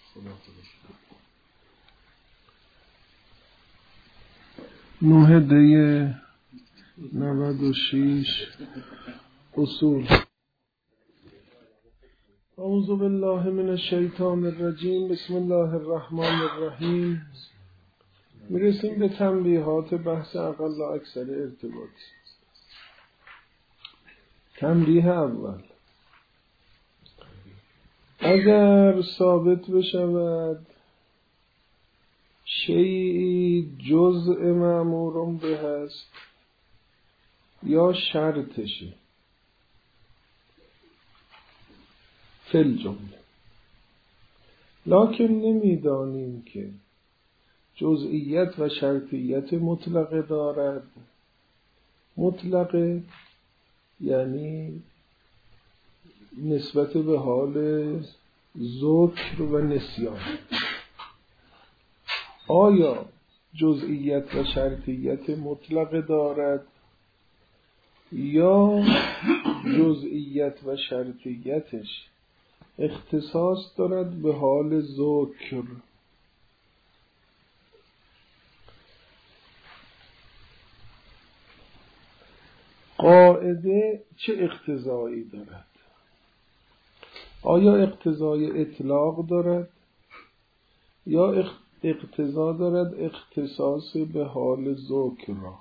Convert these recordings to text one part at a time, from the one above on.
9 دی 96 اصول. اعوذ بالله من الشیطان الرجیم. بسم الله الرحمن الرحیم. میرسیم به تنبیهات بحث اقل و اکثر ارتباطی. تنبیه اول: اگر ثابت بشود شیئی جزء مأمور به است یا شرطشه فی الجمله، لکن نمیدانیم که جزئیت و شرطیت مطلقه دارد. مطلقه یعنی نسبت به حال ذکر و نسیان. آیا جزئیت و شرطیت مطلقه دارد یا جزئیت و شرطیتش اختصاص دارد به حال ذکر؟ قاعده چه اقتضایی دارد؟ آیا اقتضای اطلاق دارد یا اقتضا دارد اختصاص به حال ذکر را؟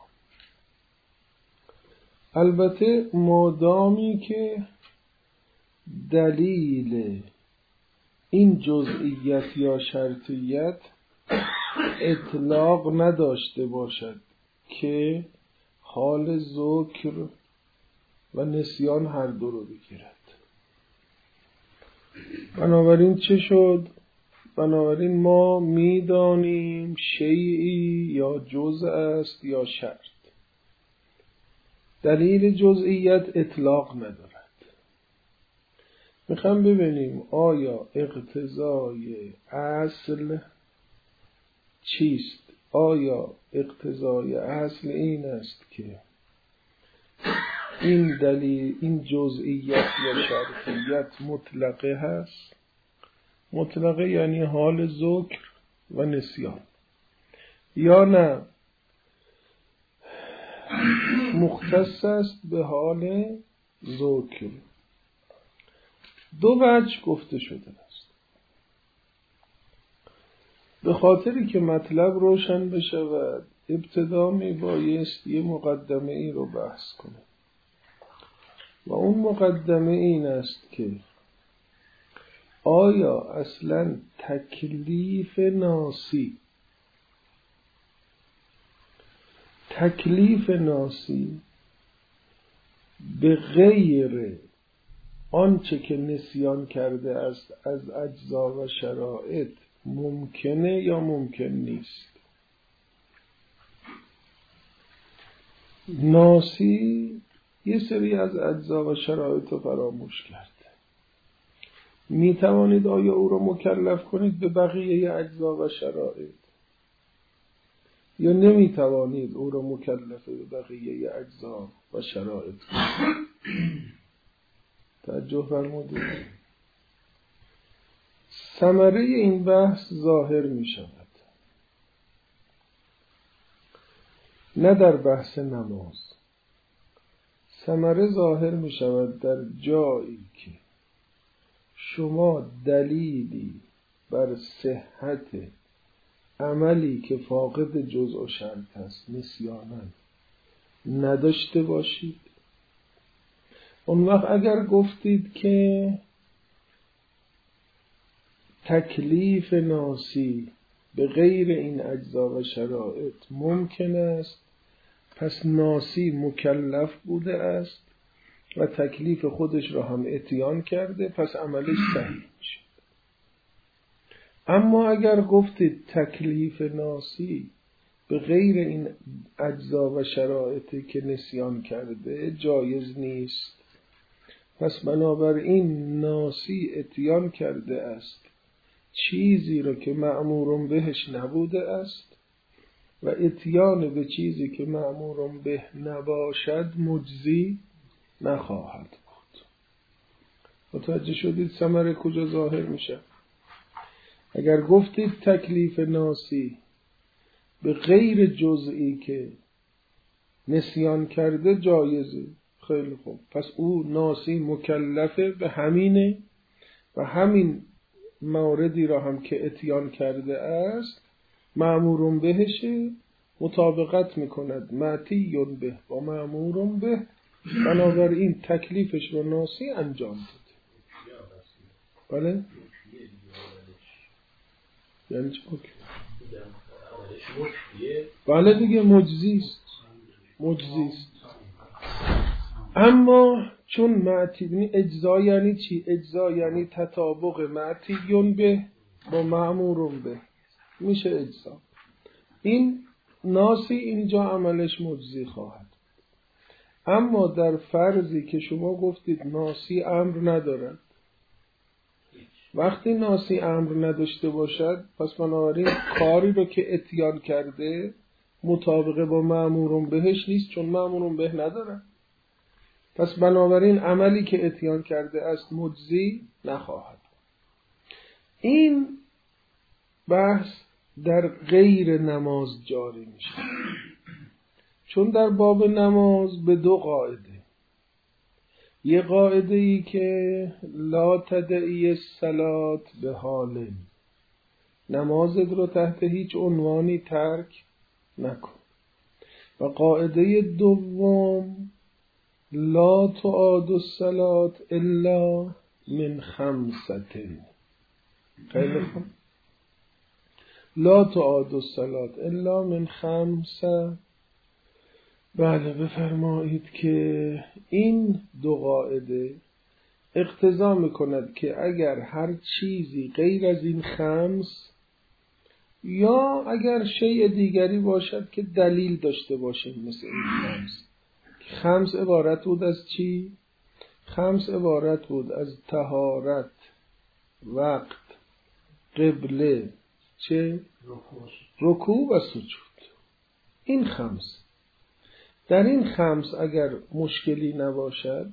البته مادامی که دلیل این جزئیت یا شرطیت اطلاق نداشته باشد که حال ذکر و نسیان هر دو رو بگیرد. بنابراین چه شد؟ بنابراین ما میدانیم شیئی یا جزء است یا شرط. دلیل جزئیت اطلاق ندارد. میخوام ببینیم آیا اقتضای اصل چیست؟ آیا اقتضای اصل این است که این دلیل، این جزئیت یا شرطیت مطلقه هست؟ مطلقه یعنی حال ذکر و نسیان، یا نه مختص است به حال ذکر؟ دو وجه گفته شده است. به خاطری که مطلب روشن بشود ابتدا می بایست یه مقدمه ای رو بحث کنیم و اون مقدمه این است که آیا اصلا تکلیف ناسی به غیر آنچه که نسیان کرده است از اجزا و شرایط ممکنه یا ممکن نیست؟ ناسی یه سری از اجزا و شرایط رو فراموش کرده. می توانید آیا او را مکلف کنید به بقیه اجزا و شرایط یا نمی توانید او را مکلف به بقیه اجزا و شرایط کنید؟ توجه فرمودید. ثمره این بحث ظاهر می شود نه در بحث نماز. ثمره ظاهر می شود در جایی که شما دلیلی بر صحت عملی که فاقد جزء و شرط است نسیانا نداشته باشید. اون وقت اگر گفتید که تکلیف ناسی به غیر این اجزا و شرایط ممکن است، پس ناسی مکلف بوده است و تکلیف خودش را هم اتیان کرده، پس عملش صحیح میشه. اما اگر گفتید تکلیف ناسی به غیر این اجزا و شرایطی که نسیان کرده جایز نیست، پس بنابراین ناسی اتیان کرده است چیزی را که مأمور بهش نبوده است و اتیان به چیزی که مأمور به نباشد مجزی نخواهد بود. متوجه شدید ثمره کجا ظاهر میشه؟ اگر گفتید تکلیف ناسی به غیر جزئی که نسیان کرده جایزه، خیلی خوب، پس او ناسی مکلفه به همینه و همین موردی را هم که اتیان کرده است مأمورون بهشه، مطابقت میکند معطیون به و مأمورون به، بنابراین تکلیفش رو ناسی انجام داده. بله؟ یعنی چه حکم؟ بله دیگه مجزیست. اما چون معطی اجزا یعنی چی؟ اجزا یعنی تطابق معطیون به با مأمورون به، میشه اجزا. این ناسی اینجا عملش مجزی خواهد. اما در فرضی که شما گفتید ناسی امر ندارد، وقتی ناسی امر نداشته باشد پس بنابراین کاری رو که اتیان کرده مطابقه با مأمورون بهش نیست، چون مأمورون به ندارد. پس بنابراین عملی که اتیان کرده است مجزی نخواهد. این بحث در غیر نماز جاری میشه، چون در باب نماز به دو قاعده، یه قاعده ای که لا تدعی الصلاة به حال، نمازت رو تحت هیچ عنوانی ترک نکن، و قاعده دوم لا تعاد الصلاة الا من خمسة. خیلی خوب، لا تعاد الصلاة الا من خمسة. بله بفرمایید که این دو قاعده اقتضا میکند که اگر هر چیزی غیر از این خمس یا اگر شیء دیگری باشد که دلیل داشته باشه مثل این خمس. خمس عبارت بود از چی؟ خمس عبارت بود از طهارت، وقت، قبله، چه؟ رکوع و سجود. این خمس. در این خمس اگر مشکلی نباشد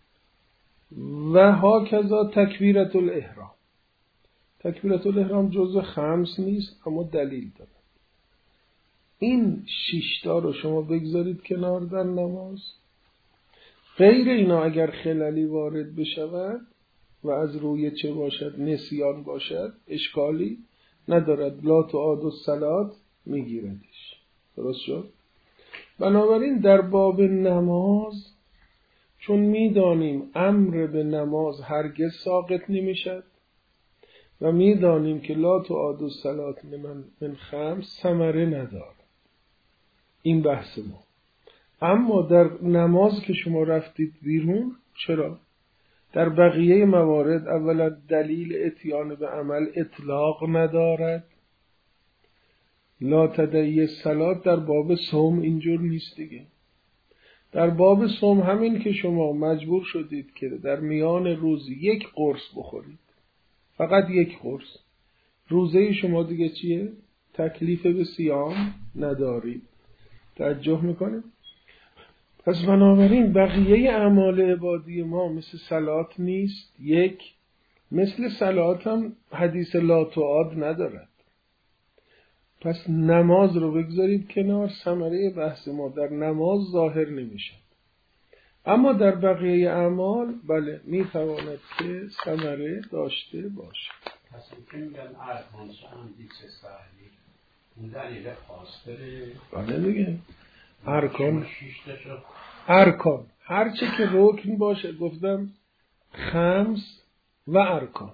و هاکذا تکبیرت الاحرام. تکبیرت الاحرام جزء خمس نیست اما دلیل داره. این شیشتا رو شما بگذارید کنار در نماز. غیر اینا اگر خللی وارد بشود و از روی چه باشد؟ نسیان باشد، اشکالی ندارد، لا تعاد الصلاة میگیردش. درست شد؟ بنابراین در باب نماز چون میدانیم امر به نماز هرگز ساقط نمیشد و میدانیم که لا تعاد الصلاة من خمس ثمره ندارد، این بحث ما. اما در نماز که شما رفتید بیرون، چرا؟ در بقیه موارد اولا دلیل اتیان به عمل اطلاق ندارد. لا تدعی الصلاة در باب صوم اینجور نیست دیگه. در باب صوم همین که شما مجبور شدید که در میان روز یک قرص بخورید، فقط یک قرص، روزه شما دیگه چیه؟ تکلیف به صیام ندارید. توجه میکنید؟ پس بنابراین بقیه اعمال عبادی ما مثل صلات نیست. یک، مثل صلات هم حدیث لا تعاد ندارد. پس نماز رو بگذارید کنار، ثمره بحث ما در نماز ظاهر نمیشه. اما در بقیه اعمال بله میتواند که ثمره داشته باشه. پس این میگن ارکان هم دیگه سهلی اون دلیل خاص داره. بله دیگه ارکان هرچه که رکن باشه، گفتم خمس و ارکان.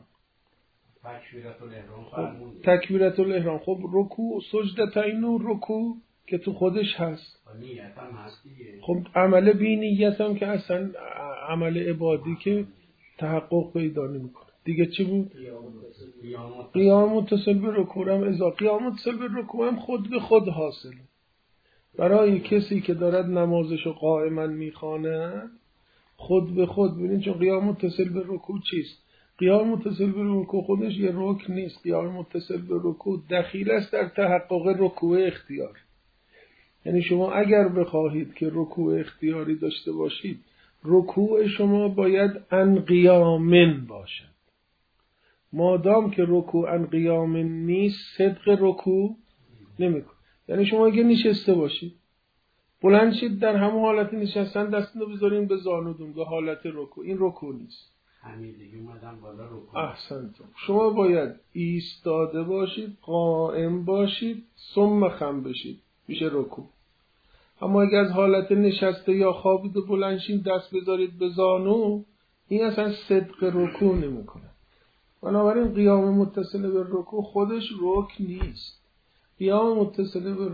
تکبیرت الاحرام خب رکوع، سجدتین و رکوع که تو خودش هست، خب عمل بی نیت هم که اصلا عمل عبادی که تحقق پیدا نمیکنه دیگه. چی بود؟ قیام متصل به رکوع هم اضافه، قیام متصل به رکوع هم خود به خود حاصله برای کسی که دارد نمازشو قائما میخواند، خود به خود. ببینید چون قیام متصل به رکوع چیست؟ قیام متصل به رکوع خودش یه رکن نیست. قیام متصل به رکوع دخیل است در تحقق رکوع اختیار. یعنی شما اگر بخواهید که رکوع اختیاری داشته باشید، رکوع شما باید ان قیامن باشد، مادام که رکوعن قیام نیست صدق رکوع نمیکن. یعنی شما اگه نشسته باشید بلند شید در همون حالت نشستن دستتون رو بذارین به زانودون به حالت رکوع، این رکوع نیست. همین اومدم بالا رکوع. احسنتم. شما باید ایستاده باشید، قائم باشید، ثم خم بشید، میشه رکوع. اما اگه از حالت نشسته یا خوابیده بلند شید دست بذارید به زانو، این اصلا صدق رکوع نمیکنه. بنابراین قیام متصل به رکوع خودش رکن نیست. قیام متصل به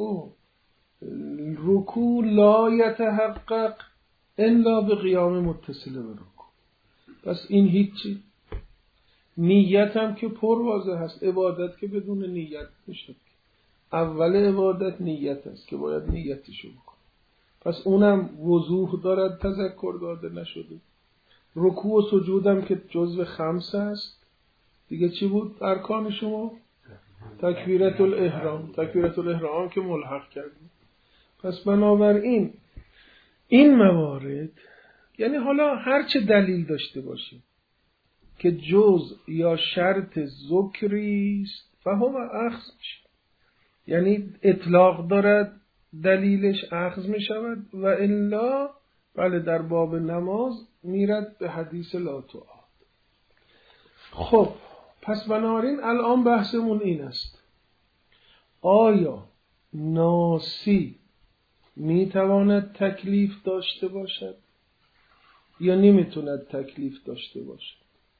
رکوع لا یتحقق الا به قیام متصل به رکوع. پس این هیچی. نیت هم که پر واضح هست. عبادت که بدون نیت میشه. اول عبادت نیت است که باید نیتشو بکن. پس اونم وضوح دارد، تذکر داده نشده. رکوع و سجودم که جزو خمسه است. دیگه چی بود ارکان شما؟ تکبیرت الاحرام. تکبیرت الاحرام که ملحق کردیم. پس بنابراین این موارد، یعنی حالا هر چه دلیل داشته باشیم که جز یا شرط ذکری است فهم اخذ میشه، یعنی اطلاق دارد دلیلش اخذ می شود و الا بله در باب نماز میرد به حدیث لا تعاد. خب پس بنابراین الان بحثمون این است: آیا ناسی میتواند تکلیف داشته باشد یا نمیتواند تکلیف داشته باشد؟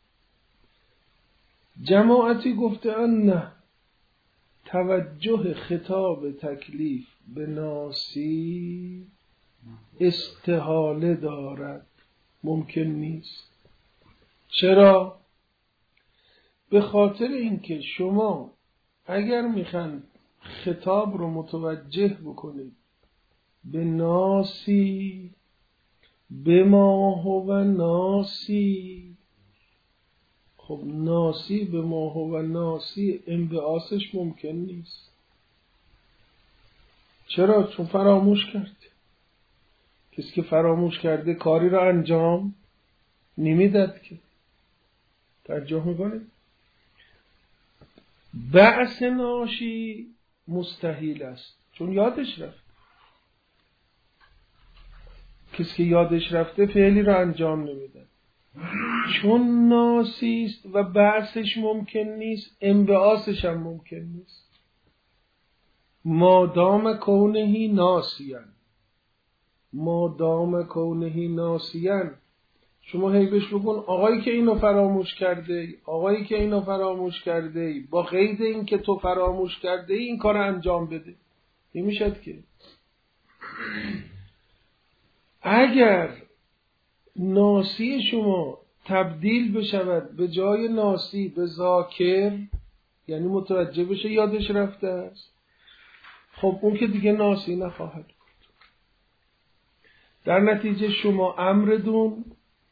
جماعتی گفته‌اند نه، توجه خطاب تکلیف به ناسی استحاله دارد، ممکن نیست. چرا؟ به خاطر اینکه شما اگر میخواین خطاب رو متوجه بکنید به ناسی، به ما هو ناسی، خب ناسی به ما هو ناسی انبعاثش ممکن نیست. چرا؟ چون فراموش کرده. کسی که فراموش کرده کاری را انجام نمیداد که. توجه میکنید؟ بعث ناشی مستحیل است چون یادش رفت. کسی که یادش رفته فعلی را انجام نمیده. چون ناسی است و بعثش ممکن نیست انبعاثش هم ممکن نیست. مادام کونهی ناسیان، مادام کونهی ناسیان، شما هی بهش بگون آقایی که اینو فراموش کرده، آقایی که اینو فراموش کرده، با قید این که تو فراموش کرده این کار انجام بده. نمیشد که. اگر ناسی شما تبدیل بشود به جای ناسی به ذاکر، یعنی متوجه بشه یادش رفته است، خب اون که دیگه ناسی نخواهد بود. در نتیجه شما امردون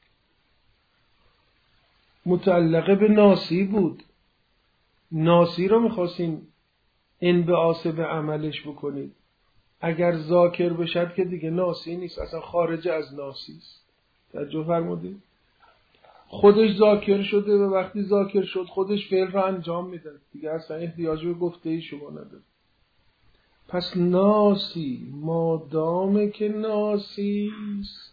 متعلقه به ناسی بود. ناسی رو میخواستین انبعاث به عملش بکنید. اگر ذاکر بشد که دیگه ناسی نیست، اصلا خارج از ناسی است. توجه فرمودید؟ خودش ذاکر شده و وقتی ذاکر شد خودش فعل را انجام میده، دیگه اصلا احتیاج به گفته ای شما نداره. پس ناسی مادامه که ناسی است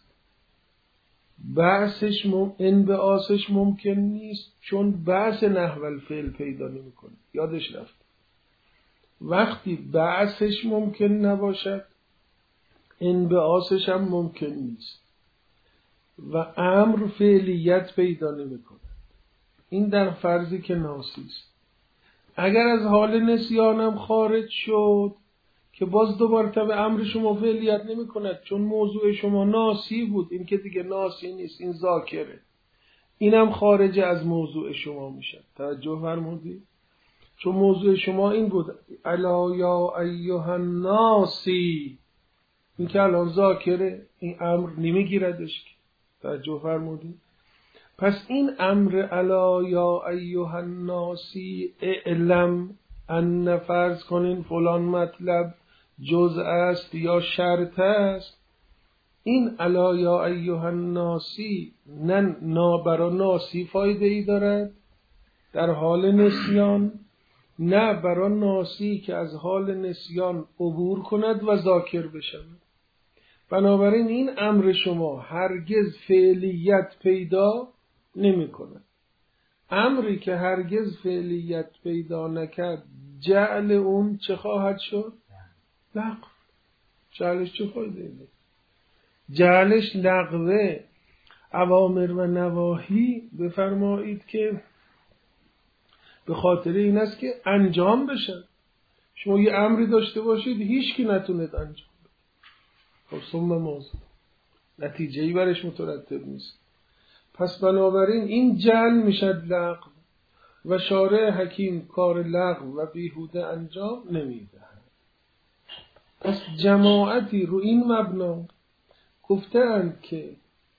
بعثش انبعاثش ممکن نیست، چون بعث نحو الفعل پیدا نمیکنه، یادش رفت. وقتی بعثش ممکن نباشد انبعاثش هم ممکن نیست و امر فعلیت پیدا نمیکنه. این در فرضی که ناسی است. اگر از حال نسیانم خارج شد که باز دوباره به امر شما فعلیت نمی کند، چون موضوع شما ناسی بود، این که دیگه ناسی نیست، این ذاکره، اینم خارج از موضوع شما میشه. توجه فرمودید؟ چون موضوع شما این بود الا یا ایها الناسی، این که الان ذاکره، این امر نمیگیردش. توجه فرمودید؟ پس این امر الا یا ایها الناسی اعلم ان، فرض کنین فلان مطلب جزء است یا شرط است، این الا یا ایها الناسی نه برای ناسی فایده ای دارد، در حال نسیان، نه برای ناسی که از حال نسیان عبور کند و ذاکر بشود. بنابراین این امر شما هرگز فعلیت پیدا نمی کند. امری که هرگز فعلیت پیدا نکرد، جعل اون چه خواهد شد؟ لغو. جعلش چه فایده داره؟ جعلش لغوه. اوامر و نواهی بفرمایید که به خاطر این است که انجام بشن. شما یه امری داشته باشید هیچ کی نتوند انجام بده، خب ثم موضوع نتیجه‌ای برش مترتب نیست. پس بنابراین این جعل میشد لغو و شارع حکیم کار لغو و بیهوده انجام نمیده. پس جماعتی رو این مبنا گفتند که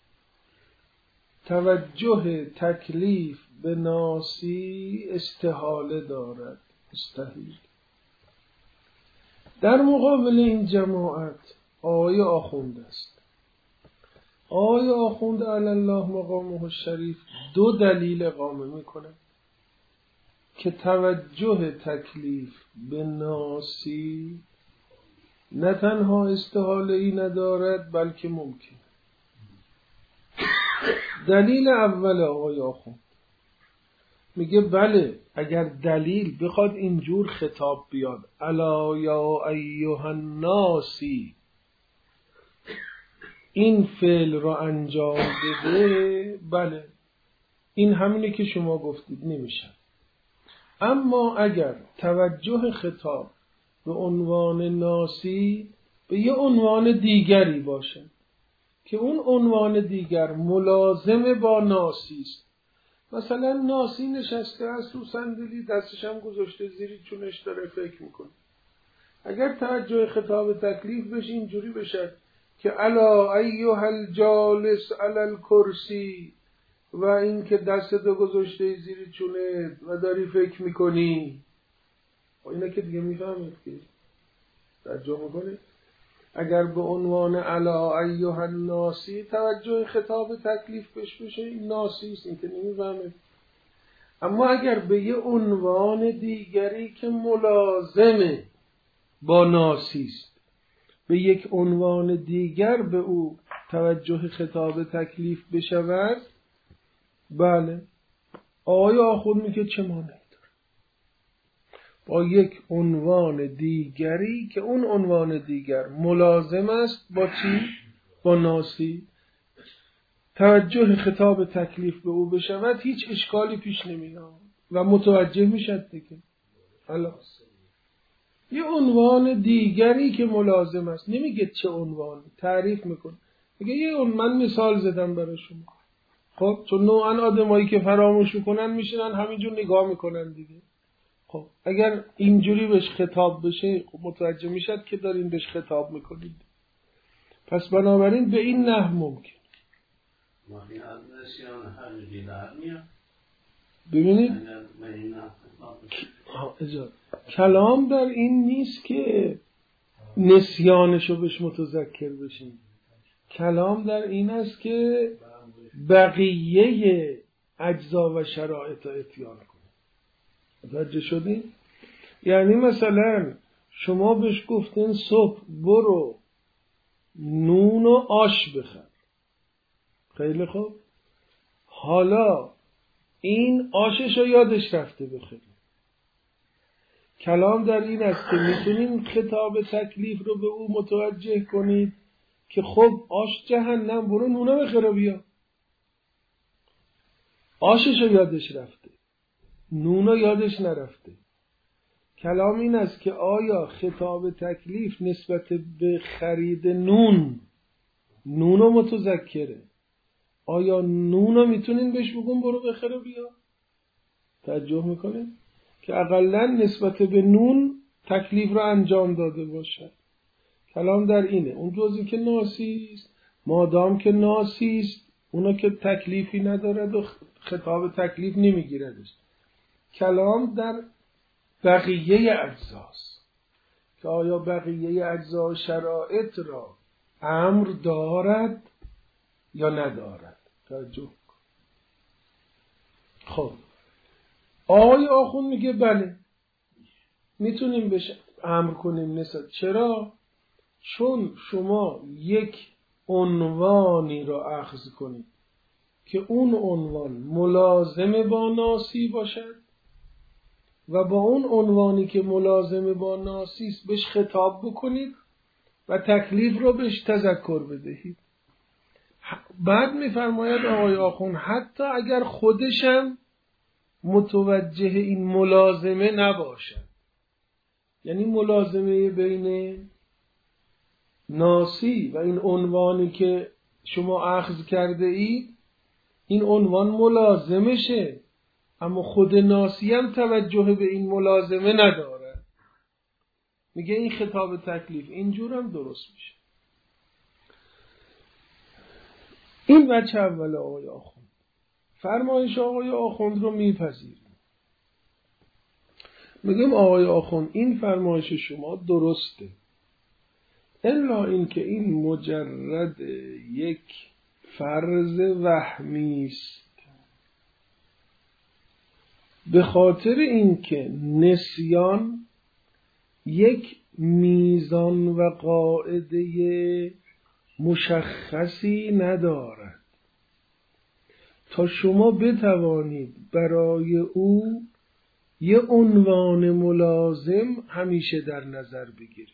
توجه تکلیف به ناسی استحاله دارد، مستحیل. در مقابل این جماعت آقای آخوند است. آقای آخوند علی الله مقامه الشریف دو دلیل اقامه میکنه که توجه تکلیف به ناسی نه تنها استحاله ای ندارد بلکه ممکن. دلیل اول آقای آخوند میگه بله، اگر دلیل بخواد اینجور خطاب بیاد الا یا ایها الناسی، این فعل رو انجام بده، بله این همینه که شما گفتید نمیشه. اما اگر توجه خطاب به عنوان ناسی به یه عنوان دیگری باشه که اون عنوان دیگر ملازم با ناسی است، مثلا ناسی نشسته است رو صندلی، دستش هم گذاشته زیر چونش داره فکر میکنه، اگر توجه خطاب تکلیف بشه اینجوری بشه که الا ایها الجالس علی الکرسی، و این که دستتو گذاشته زیر چونت و داری فکر میکنی، اینا که دیگه میفهمید که توجه میکنه. اگر به عنوان الا ایها الناسی توجه خطاب تکلیف بشه این ناسی است، این که نمیفهمه. اما اگر به یه عنوان دیگری که ملازمه با ناسی است، به یک عنوان دیگر به او توجه خطاب تکلیف بشود، بله آقای آخوند میگه چه مانعی داره با یک عنوان دیگری که اون عنوان دیگر ملازم است با چی؟ با ناسی، توجه خطاب تکلیف به او بشود، هیچ اشکالی پیش نمیاد و متوجه میشد دیگه. حالا یه عنوان دیگری که ملازم است، نمیگه چه عنوان، تعریف میکنه، میگه من مثال زدم برای شما. خب چون نوعا آدمایی که فراموش میکنن میشنن همینجور نگاه میکنن دیگه. خب اگر اینجوری بهش خطاب بشه خب متوجه میشد که دارین بهش خطاب میکنید. پس بنابراین به این نحو ممکن. ببینید کلام در این نیست که نسیانشو بهش متذکر بشیم. کلام در این است که بقیه اجزا و شرایط را اتیان کنیم. متوجه شدین؟ یعنی مثلا شما بهش گفتین صبح برو نون و آش بخر، خیلی خوب، حالا این آشش رو یادش رفته بخره. کلام در این است که میتونین خطاب تکلیف رو به او متوجه کنید که خب آش جهنم، برو نونه بخره بیا. آشش رو یادش رفته، نون رو یادش نرفته. کلام این است که آیا خطاب تکلیف نسبت به خرید نون رو متذکره؟ آیا نون رو میتونین بهش بگون برو بخره بیا؟ توجه میکنین؟ که اقلا نسبت به نون تکلیف رو انجام داده باشه. کلام در اینه. اون جزئی که ناسی است، مادام که ناسی است، اونا که تکلیفی ندارد و خطاب تکلیف نمیگیردش. کلام در بقیه اجزاست که آیا بقیه اجزا و شرایط را امر دارد یا ندارد. توجه. خب آقای آخوند میگه بله میتونیم بهش امر کنیم نسبت. چرا؟ چون شما یک عنوانی را اخذ کنید که اون عنوان ملازم با ناسی باشد و با اون عنوانی که ملازم با ناسی است بهش خطاب بکنید و تکلیف رو بهش تذکر بدهید. بعد میفرماید آقای آخوند حتی اگر خودشم متوجه این ملازمه نباشد، یعنی ملازمه بین ناسی و این عنوانی که شما اخذ کرده اید این عنوان ملازمشه، اما خود ناسی هم توجه به این ملازمه نداره، میگه این خطاب تکلیف اینجور هم درست میشه. این بچه اول آقای آخوند. فرمایش آقای آخوند رو میپذیریم. میگم آقای آخوند این فرمایش شما درسته، الا اینکه این مجرد یک فرض وهمی است، به خاطر اینکه نسیان یک میزان و قاعده مشخصی ندارد تا شما بتوانید برای او یه عنوان ملازم همیشه در نظر بگیرید.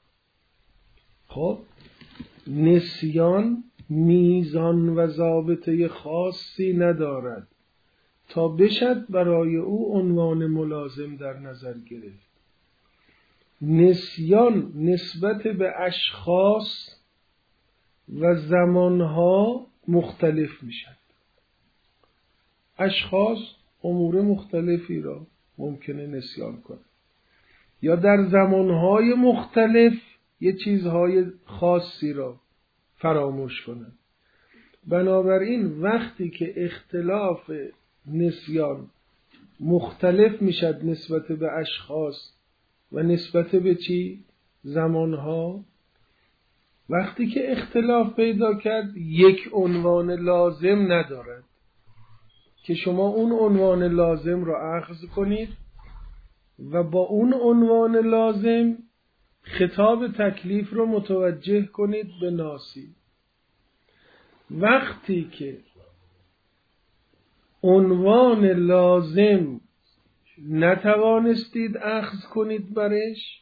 خب نسیان میزان و ضابطه خاصی ندارد تا بشد برای او عنوان ملازم در نظر گرفت. نسیان نسبت به اشخاص و زمانها مختلف میشد. اشخاص امور مختلفی را ممکنه نسیان کنه یا در زمانهای مختلف یه چیزهای خاصی را فراموش کنه. بنابراین وقتی که اختلاف نسیان مختلف میشد نسبت به اشخاص و نسبت به چی؟ زمانها، وقتی که اختلاف پیدا کرد یک عنوان لازم ندارد که شما اون عنوان لازم را اخذ کنید و با اون عنوان لازم خطاب تکلیف رو متوجه کنید به ناسی. وقتی که عنوان لازم نتوانستید اخذ کنید برش،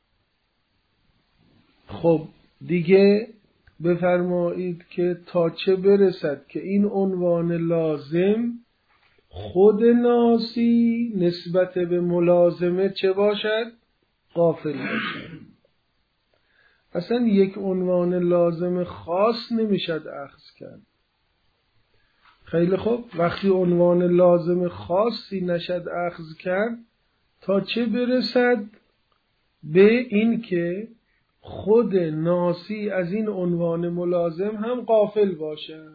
خب دیگه بفرمایید که تا چه برسد که این عنوان لازم خود ناسی نسبت به ملازمه چه باشد؟ غافل باشد. اصلا یک عنوان لازم خاص نمیشد اخذ کرد. خیلی خوب، وقتی عنوان لازم خاصی نشد اخذ کرد تا چه برسد به این که خود ناسی از این عنوان ملازم هم غافل باشه.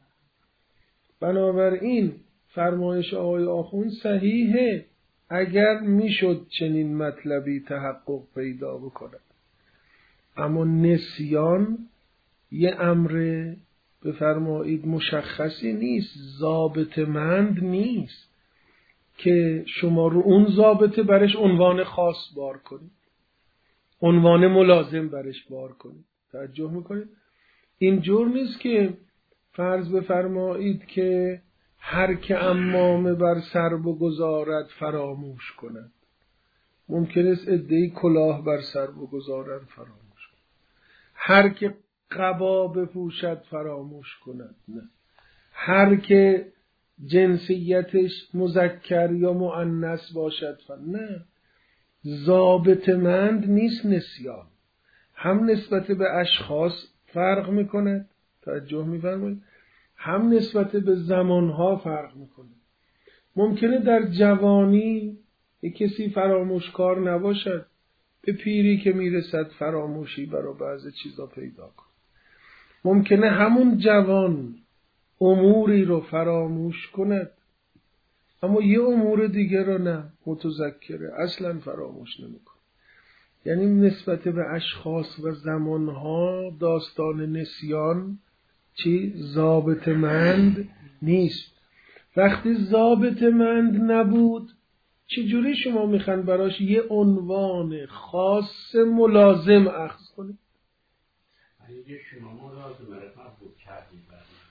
بنابراین فرمایش آقای آخوند صحیحه اگر میشد چنین مطلبی تحقق پیدا بکند، اما نسیان یه امر بفرمایید مشخصی نیست، ضابطه‌مند نیست که شما رو اون ضابطه برش عنوان خاص بار کنید، عنوان ملازم برش بار کنید. توجه میکنید؟ اینجور نیست که فرض بفرمایید که هر که عمامه بر سر بگذارد فراموش کند. ممکن است عده‌ای کلاه بر سر بگذارد فراموش کند. هر که قبا بپوشد فراموش کند. نه. هر که جنسیتش مذکر یا مؤنث باشد نه. ضابطه‌مند نیست نسیان. هم نسبت به اشخاص فرق میکند، توجه می‌فرمایید، هم نسبت به زمانها فرق میکنه. ممکنه در جوانی یک کسی فراموشکار نباشد، به پیری که میرسد فراموشی برای بعضی چیزا پیدا کنه. ممکنه همون جوان اموری رو فراموش کند اما یه امور دیگه رو نه، متذکره، اصلا فراموش نمیکنه. یعنی نسبت به اشخاص و زمانها داستان نسیان چی؟ ضابطه‌مند نیست. وقتی ضابطه‌مند نبود چجوری شما میخواین براش یه عنوان خاص ملازم اخذ کنید؟ اگه شما ملازمه رو قبول کردید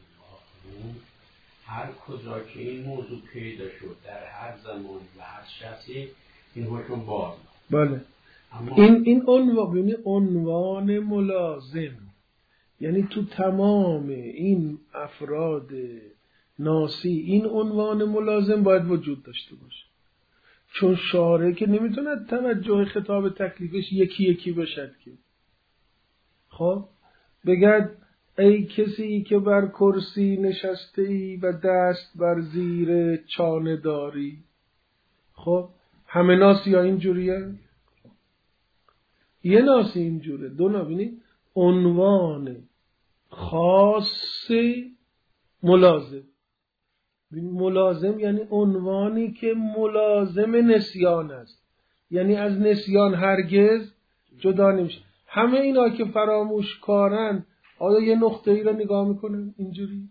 هر کجا که این موضوع پیدا شد در هر زمان و هر شخصی این حکم باز. بله. این عنوان ملازم، یعنی تو تمام این افراد ناسی این عنوان ملازم باید وجود داشته باشه، چون شارع که نمیتونه توجه خطاب تکلیفش یکی یکی باشد که خب بگد ای کسی که بر کرسی نشسته ای و دست بر زیر چانه داری. خب همه ناسی ها اینجوریه؟ یه ناسی اینجوره، دو نبینید عنوان خاص ملازم. ملازم یعنی عنوانی که ملازم نسیان است، یعنی از نسیان هرگز جدا نمیشه. همه اینا که فراموش کارن آیا یه نقطه ای رو نگاه میکنن اینجوری؟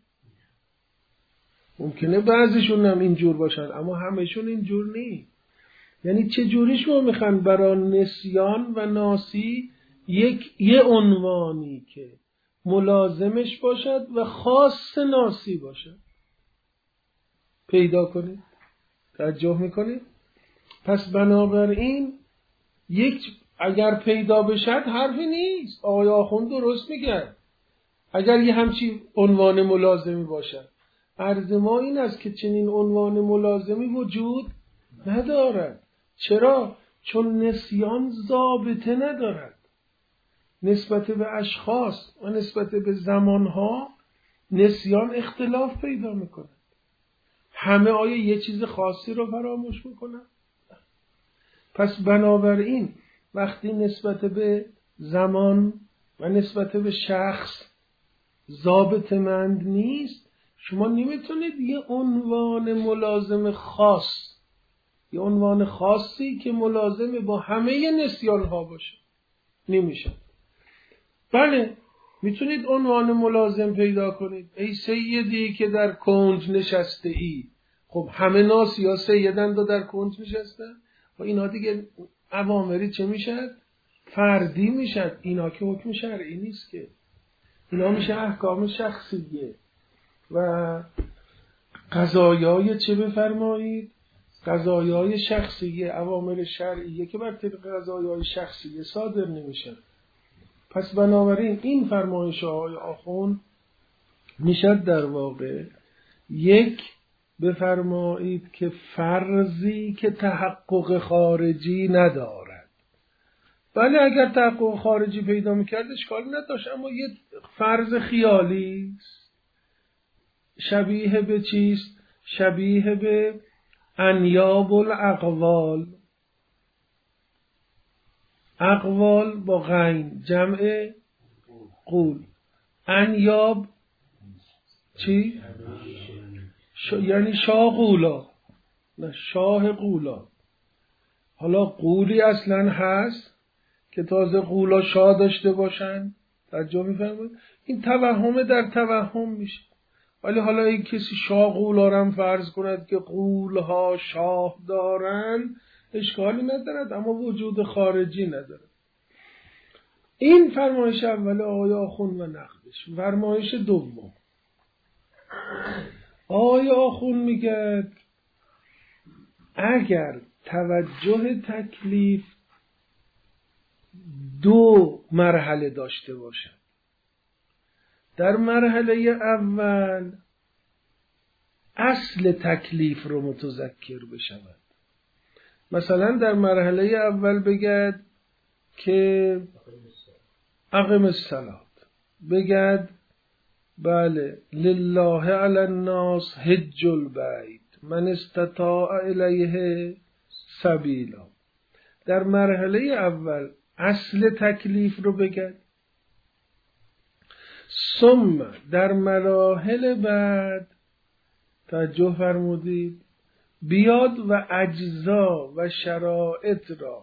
ممکنه بعضیشون هم اینجور باشن اما همهشون اینجور نیست. یعنی چه جوری شما میخوان برای نسیان و ناسی یه عنوانی که ملازمش باشد و خاص ناسی باشد پیدا کنید؟ توجه میکنید؟ پس بنابراین اگر پیدا بشد حرفی نیست. آقای آخوند درست میگن. اگر یه همچی عنوان ملازمی باشد، عرض ما این است که چنین عنوان ملازمی وجود ندارد. چرا؟ چون نسیان ضابطه ندارد نسبت به اشخاص و نسبت به زمانها. نسیان اختلاف پیدا میکنه. همه آیا یه چیز خاصی رو فراموش میکنن؟ پس بنابراین وقتی نسبت به زمان و نسبت به شخص ضابطه‌مند نیست، شما نمیتونید یه عنوان ملازم خاص، یه عنوان خاصی که ملازم با همه نسیان ها باشه نمیشه. بله میتونید عنوان ملازم پیدا کنید. ای سیدی که در کنج نشسته ای. خب همه ناسی ها سیدند و در کنج نشستن و اینا دیگه اوامری چه میشد؟ فردی میشد. اینا که حکم شرعی نیست که، اینا میشه احکام شخصیه. و قضایای چه بفرمایید؟ قضایای شخصیه، اوامر شرعیه که بر طبق قضایای شخصیه صادر نمیشه. پس بنابراین این فرمایش آقای آخوند میشد در واقع یک بفرمایید که فرضی که تحقق خارجی ندارد. بله اگر تحقق خارجی پیدا میکرد اشکالی نداشت، اما یک فرض خیالی است. شبیه به چیست؟ شبیه به انیاب الاقوال. اقوال با غین جمع قول. انیاب چی؟ یعنی شاه قولا، نه شاه قولا. حالا قولی اصلا هست که تازه قولا شاه داشته باشن. توجه می‌فرمایید؟ این توهم در توهم میشه. ولی حالا این کسی شاه قولا رو فرض کند که قولها شاه دارن اشکالی ندارد، اما وجود خارجی ندارد. این فرمایش اول آقای آخوند و نقدش. فرمایش دوم آقای آخوند میگه اگر توجه تکلیف دو مرحله داشته باشد، در مرحله اول اصل تکلیف رو متذکر بشود. مثلا در مرحله اول بگد که اقم الصلاة، بگد بله لله علی الناس حج البیت من استطاع الیه سبیلا. در مرحله اول اصل تکلیف رو بگد. ثم در مراحل بعد توجه فرمودید بیاد و اجزا و شرائط را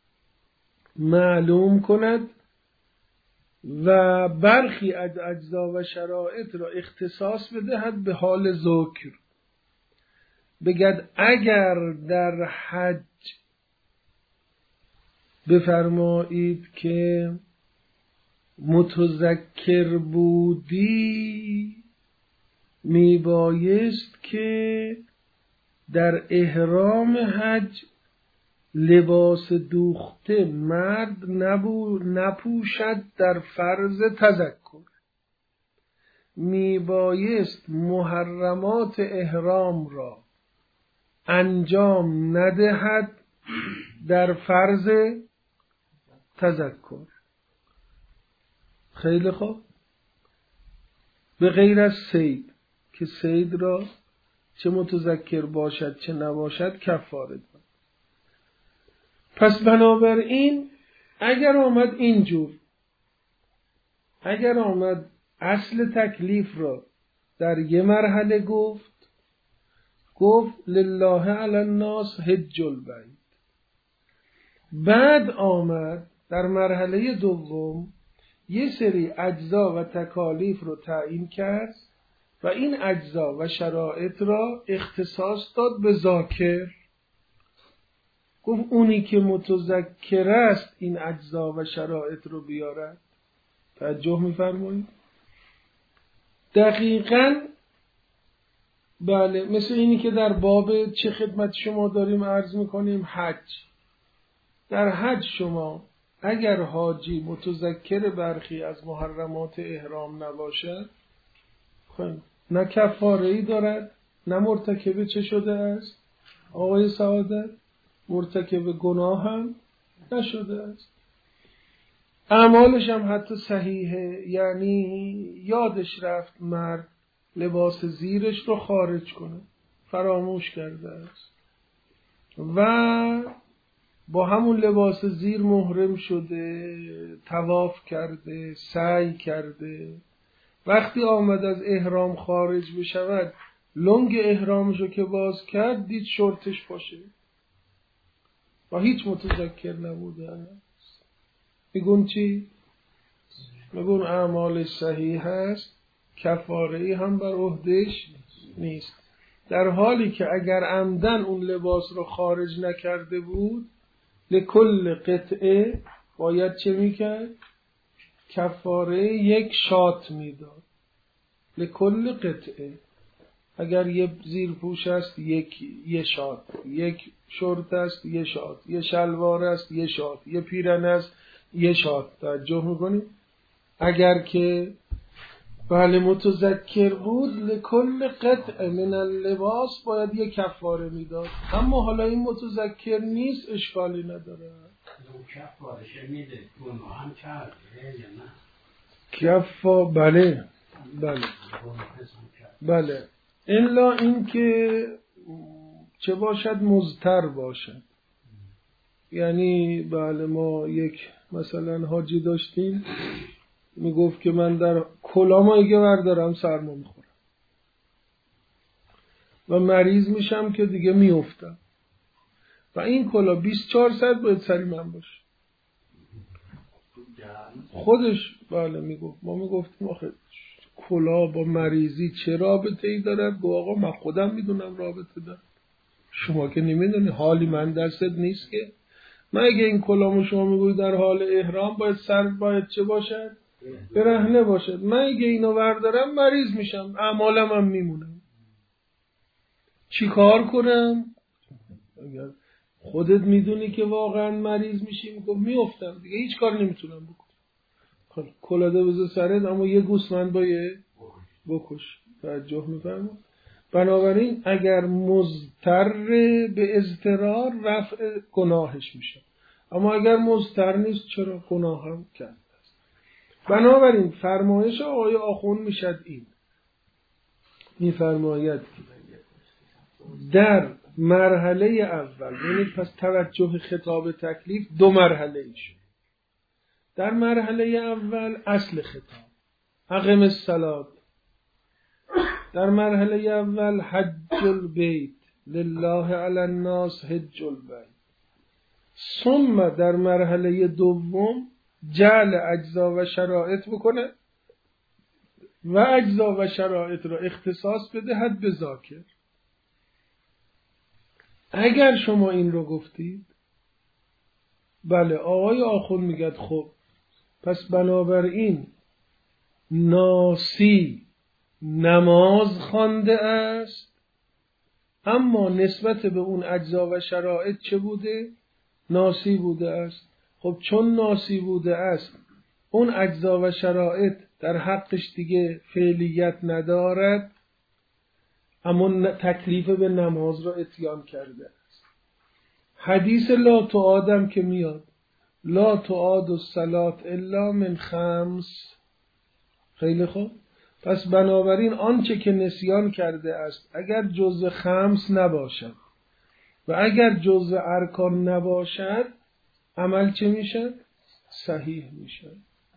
معلوم کند و برخی از اجزا و شرائط را اختصاص بدهد به حال ذکر. بگد اگر در حج بفرمایید که متذکر بودی، میبایست که در احرام حج لباس دوخته مرد نپوشد در فرض تذکر، میبایست محرمات احرام را انجام ندهد در فرض تذکر. خیلی خوب. به غیر از صید که صید را چه متذکر باشد چه نباشد کفاره دارد. پس بنابراین اگر آمد اینجور، اگر آمد اصل تکلیف را در یه مرحله گفت لله علی الناس حج البیت، بعد آمد در مرحله دوم یه سری اجزا و تکالیف رو تعیین کرد و این اجزا و شرایط را اختصاص داد به ذاکر. گفت اونی که متذکر است این اجزا و شرایط رو بیارد. توجه می‌فرمایید؟ دقیقاً بله، مثل اینی که در باب چه خدمت شما داریم عرض میکنیم، حج. در حج شما اگر حاجی متذکر برخی از محرمات احرام نباشد، نه کفاره‌ای دارد، نه مرتکب چه شده است آقای سعادت؟ مرتکب گناه هم نشده است. اعمالش هم حتی صحیحه، یعنی یادش رفت مرد لباس زیرش رو خارج کنه، فراموش کرده است و با همون لباس زیر محرم شده، طواف کرده، سعی کرده. وقتی آمد از احرام خارج بشود، لنگ احرامشو که باز کرد دید شورتش باشه و هیچ متذکر نبوده است. میگون چی؟ میگون اعمالش صحیح هست، کفاره‌ای هم بر عهدهش نیست، در حالی که اگر عمدن اون لباس رو خارج نکرده بود لکل قطعه باید چه میکرد؟ کفاره یک شات میداد. لکل قطعه، اگر یه زیرپوش است یه شات، یک شورت است یه شات، یه شلوار است یه شات، یه پیرن است یه شات. توجه میکنید؟ اگر که بله متذکر بود لکل قطعه من اللباس باید یه کفاره میداد. اما حالا این متذکر نیست، اشکالی نداره. کفارش میده، گناه هم کرده یا نه؟ بله الا این که چه باشد؟ مضطر باشد. یعنی بله ما یک مثلا حاجی داشتیم میگفت که من در کلام اگه بردارم سرما میخورم و مریض میشم که دیگه میافتم و این کلا 24 ساعت باید سری من باشه. خودش بله میگفت، ما میگفتیم آخه کلا با مریضی چه رابطه ای دارد؟ گفت آقا من خودم میدونم رابطه دارد، شما که نمیدونی، حالی من دستت نیست که. من اگه این کلامو شما میگوی در حال احرام باید سر باید چه باشد؟ برهنه باشد. من اگه اینو بردارم مریض میشم، اعمالم هم میمونم، چی کار کنم؟ اگر خودت میدونی که واقعا مریض میشی میگم میافتم دیگه، هیچ کار نمیتونم بکنم. کلاده بذار سرت، اما یه گوسفند باید بکش. توجه میفرما؟ بنابراین اگر مضطر به اضطرار رفع گناهش میشه، اما اگر مضطر نیست چرا؟ گناه هم کرد. بنابراین فرمایش آقای آخوند میشد این، میفرماید در مرحله اول، یعنی پس توجه خطاب تکلیف دو مرحله ایش. در مرحله اول اصل خطاب اقم الصلاة، در مرحله اول حج البیت لله علی الناس حج البیت. ثم در مرحله دوم جعل اجزا و شرایط بکنه و اجزا و شرایط را اختصاص بدهد به ذاکر. اگر شما این رو گفتید، بله آقای آخوند میگه خب پس بنابراین ناسی نماز خوانده است، اما نسبت به اون اجزا و شرایط چه بوده؟ ناسی بوده است. خب چون ناسی بوده است، اون اجزا و شرایط در حقش دیگه فعلیت ندارد، اما تکلیف به نماز را اتیان کرده است. حدیث لا تعادم که میاد، لا تعاد الصلاة الا من خمس. خیلی خوب، پس بنابراین آنچه که نسیان کرده است اگر جزء خمس نباشد و اگر جزء ارکان نباشد، عمل چه میشه؟ صحیح میشه.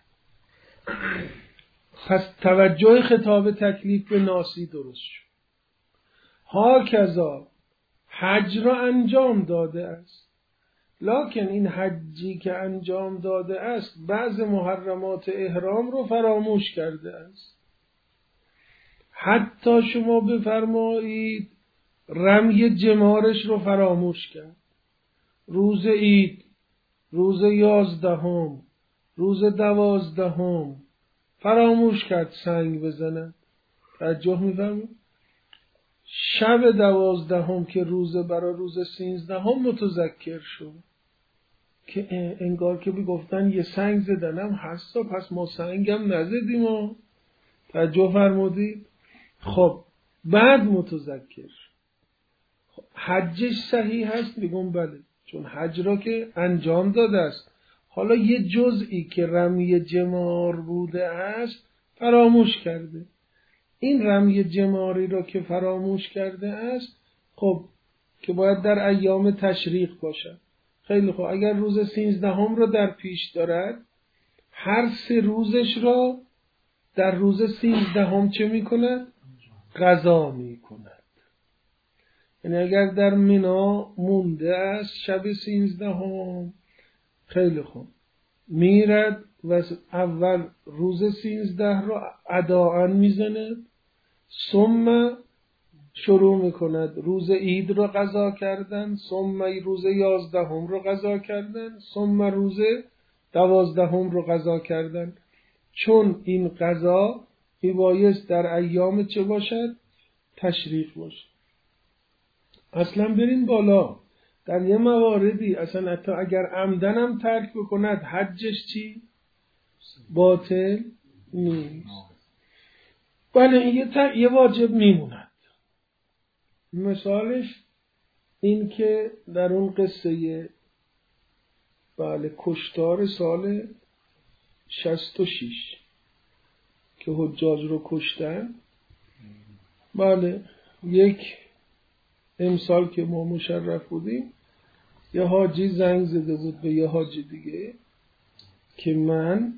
پس توجه خطاب تکلیف به ناسی درست شد. هاکذا حج را انجام داده است، لکن این حجی که انجام داده است بعض محرمات احرام رو فراموش کرده است. حتی شما بفرمایید رمی جمارش رو فراموش کرد. روز عید، روز 11، روز 12 فراموش کرد سنگ بزند. توجه می‌فرمایید؟ شب 12 که روز برای روز 13 متذکر شد که انگار که گفتن یه سنگ زدنم هستا، پس ما سنگم نزدیم و توجه فرمودید. خب بعد متذکر شد. حجش صحیح هست؟ میگم بله، چون حج را که انجام داده است. حالا یه جزئی که رمی جمار بوده است فراموش کرده. این رمی جماری را که فراموش کرده است، خب که باید در ایام تشریق باشد. خیلی خوب، اگر روز 13 را در پیش دارد، هر 3 روزش را در روز 13 چه می کند؟ قضا می کند. یعنی اگر در مینا مونده است شب 13، خیلی خوب، میرد و اول روز 13 را اداءً میزند، ثم شروع میکند روز عید را قضا کردن، ثم روز 11 را قضا کردن، ثم روز 12 را قضا کردن. چون این قضا میبایست در ایام چه باشد؟ تشریق باشد. اصلا برین بالا، در یه مواردی اصلا حتی اگر عمدن هم ترک بکند حجش چی؟ باطل نیست. بله این یه واجب میموند. مثالش این که در اون قصه بله کشتار سال 66 که حجاج رو کشتن، بله یک امسال که ما مشرف بودیم یه حاجی زنگ زده بود به یه حاجی دیگه که من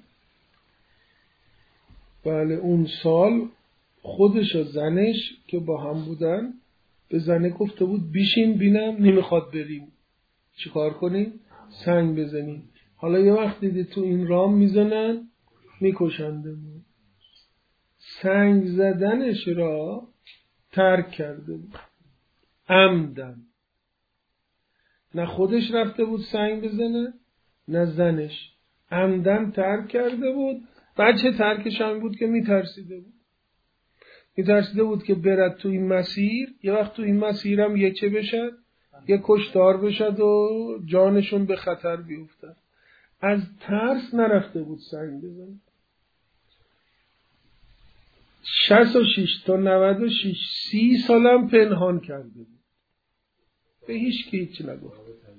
بله اون سال خودش و زنش که با هم بودن به زنه گفته بود بیشین بینم نمیخواد بریم، چیکار کنیم؟ سنگ بزنیم. حالا یه وقت دیدی تو این رام میزنن میکشنده بود. سنگ زدنش را ترک کرده بود عمدن. نه خودش رفته بود سنگ بزنه نه زنش، عمدن ترک کرده بود. بچه ترکش هم بود که میترسیده بود که برد تو این مسیر، یه وقت تو این مسیر هم یه چه بشد؟ یه کشتار بشد و جانشون به خطر بیفتد. از ترس نرفته بود سنگ بزنه. 66 تا 96 30 سالم پنهان کرده بود، به هیچ کی هیچ نگفت.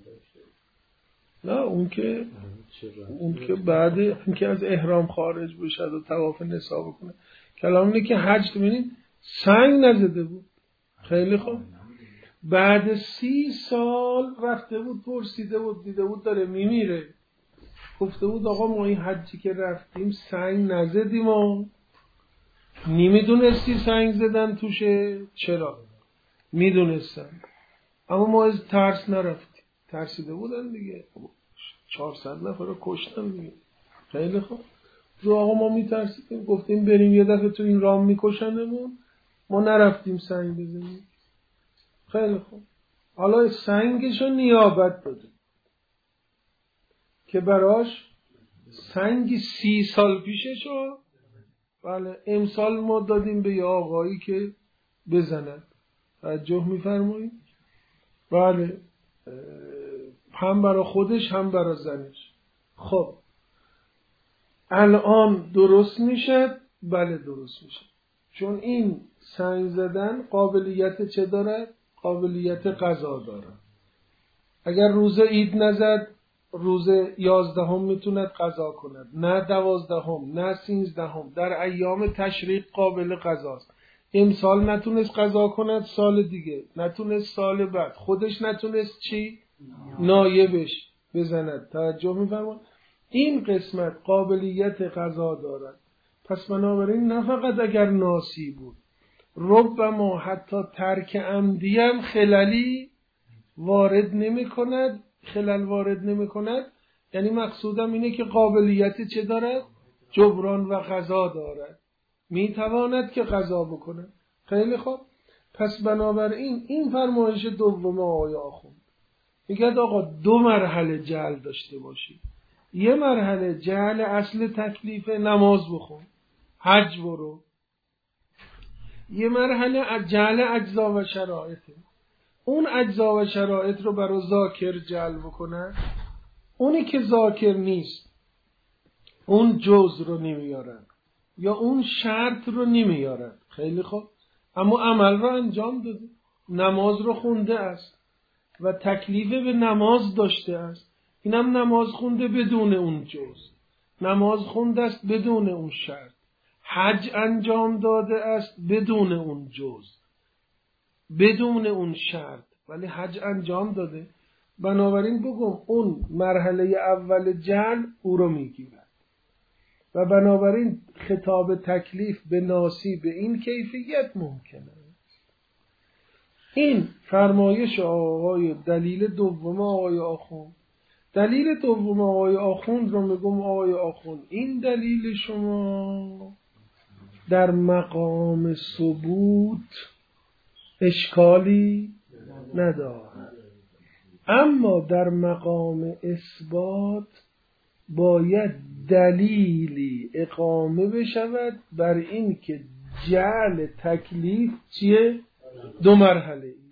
نه اون که بعد اینکه از احرام خارج بشد و طواف نسا بکنه، کلام اینه که حج ببینید سنگ نزده بود. خیلی خوب، بعد 30 سال رفته بود پرسیده بود دیده بود داره میمیره، گفته بود آقا ما این حجی که رفتیم سنگ نزدیم و نمیدونستی سنگ زدن توشه؟ چرا؟ میدونستم اما ما از ترس نرفتیم. ترسیده بودن دیگه، 400 نفر رو کشتن دیگه. خیلی خوب، جو آقا ما میترسیدیم، گفتیم بریم یه دفعه تو این رام میکشنمون، ما نرفتیم سنگ بزنیم. خیلی خوب، حالا سنگشو نیابت داده که براش سنگ 30 سال پیششو بله امسال ما دادیم به یه آقایی که بزند. توجه می‌فرمایید؟ بله هم برای خودش هم برای زنش. خب الان درست میشه؟ بله درست میشه، چون این سنگ زدن قابلیت چه داره؟ قابلیت قضا داره. اگر روز عید نزد روز 11 میتوند قضا کند، نه 12 نه 13 در ایام تشریق قابل قضاست. امسال نتونست قضا کند، سال دیگه نتونست، سال بعد خودش نتونست چی؟ نایبش بزند. توجه می‌فرمایید؟ این قسمت قابلیت قضا دارد. پس بنابراین نه فقط اگر ناسی بود، ربما حتی ترک عمدی هم خلل وارد نمی کند. یعنی مقصودم اینه که قابلیت چه دارد؟ جبران و قضا دارد، میتواند که قضا بکنه. خیلی خوب، پس بنابراین این فرمایش دوم آقای آخوند میگه آقا 2 مرحله جعل داشته باشی. یه مرحله جعل اصل تکلیف، نماز بخون، حج برو. یه مرحله جعل اجزا و شرایطه، اون اجزا و شرایط رو برای ذاکر جعل بکنن. اونی که ذاکر نیست اون جز رو نمیارن یا اون شرط رو نمیارن. خیلی خوب، اما عمل رو انجام داده، نماز رو خونده است و تکلیف به نماز داشته است. اینم نماز خونده بدون اون جز، نماز خونده است بدون اون شرط، حج انجام داده است بدون اون جز، بدون اون شرط، ولی حج انجام داده. بنابراین بگم اون مرحله اول جعل او رو میگیرد و بنابراین خطاب تکلیف به ناسی به این کیفیت ممکنه. این فرمایش آقای دلیل دوم آقای آخوند. دلیل دوم آقای آخوند رو میگم آقای آخوند این دلیل شما در مقام ثبوت اشکالی ندارد، اما در مقام اثبات باید دلیلی اقامه بشود بر این که جعل تکلیف چیه؟ 2 مرحله ای.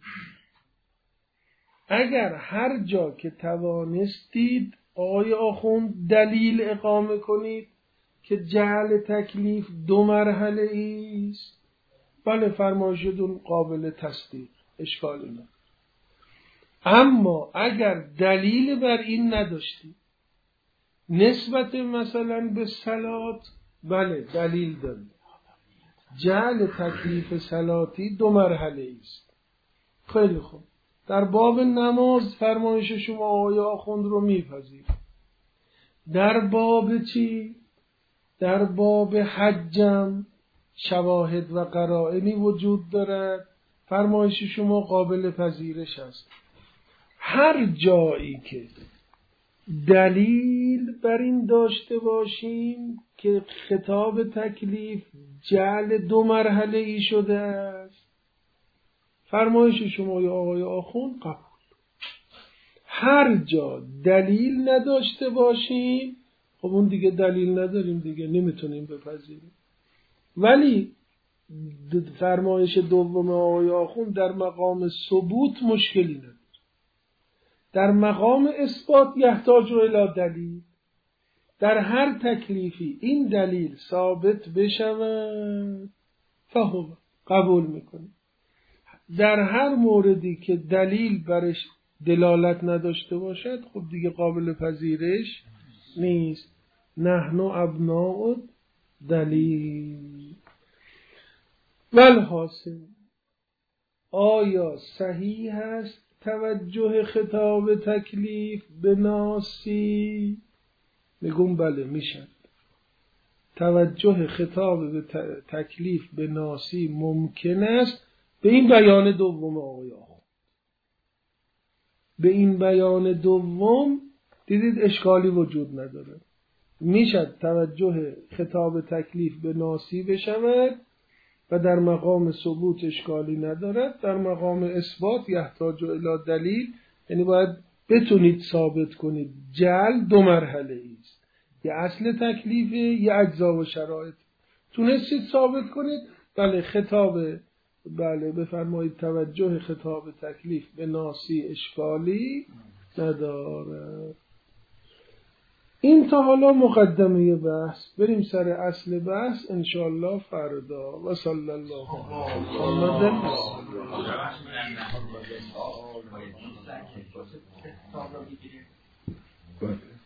اگر هر جا که توانستید آقای آخوند دلیل اقامه کنید که جعل تکلیف 2 مرحله ایست، بله فرمایشتون قابل تصدیق، اشکالی نداره. اما اگر دلیل بر این نداشتید نسبت مثلا به صلات، بله دلیل دارید، جعل تکلیف صلاتی 2 مرحله ایست. خیلی خوب، در باب نماز فرمایش شما آقای آخوند رو میپذیر. در باب چی؟ در باب حجم شواهد و قرائنی وجود دارد، فرمایش شما قابل پذیرش است. هر جایی که دلیل بر این داشته باشیم که خطاب تکلیف جعل 2 مرحله ای شده است، فرمایش شما یا آقای آخوند قبول. هر جا دلیل نداشته باشیم خب اون دیگه دلیل نداریم دیگه، نمیتونیم بپذیریم. ولی فرمایش دوم آقای آخوند در مقام ثبوت مشکلی نداره. در مقام اثبات یحتاج الی دلیل. در هر تکلیفی این دلیل ثابت بشود فهو قبول میکنه. در هر موردی که دلیل برش دلالت نداشته باشد خب دیگه قابل پذیرش نیست. نحن ابناء دلیل. والحاصل آیا صحیح است توجه خطاب تکلیف به ناسی؟ میگم بله میشد. توجه خطاب به تکلیف به ناسی ممکن است به این بیان دوم آقای آخوند. به این بیان دوم دیدید اشکالی وجود نداره. میشد توجه خطاب تکلیف به ناسی بشود و در مقام ثبوت اشکالی ندارد. در مقام اثبات یحتاج الی دلیل، یعنی باید بتونید ثابت کنید. جعل دو مرحله است، یه اصل تکلیفه، یه اجزا و شرایط. تونستید ثابت کنید، بله خطاب، بله بفرمایید توجه خطاب تکلیف به ناسی اشکالی نداره. این تا حالا مقدمه بحث. بریم سر اصل بحث انشاءالله فردا. و صلی الله علیه محمد.